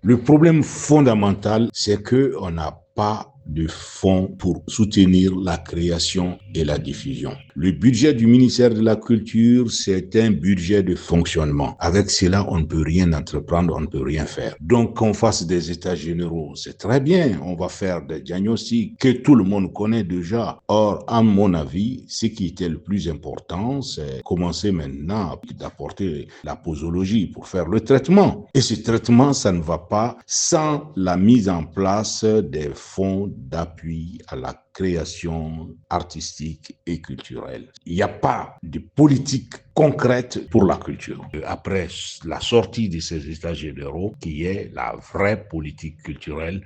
Le problème fondamental, c'est qu'on n'a pas de fonds pour soutenir la création et la diffusion. Le budget du ministère de la Culture, c'est un budget de fonctionnement. Avec cela, on ne peut rien entreprendre, on ne peut rien faire. Donc, qu'on fasse des états généraux, c'est très bien. On va faire des diagnostics que tout le monde connaît déjà. Or, à mon avis, ce qui était le plus important, c'est commencer maintenant d'apporter la posologie pour faire le traitement. Et ce traitement, ça ne va pas sans la mise en place des fonds d'appui à la création artistique et culturelle. Il n'y a pas de politique concrète pour la culture. Après la sortie de ces états généraux, qui est la vraie politique culturelle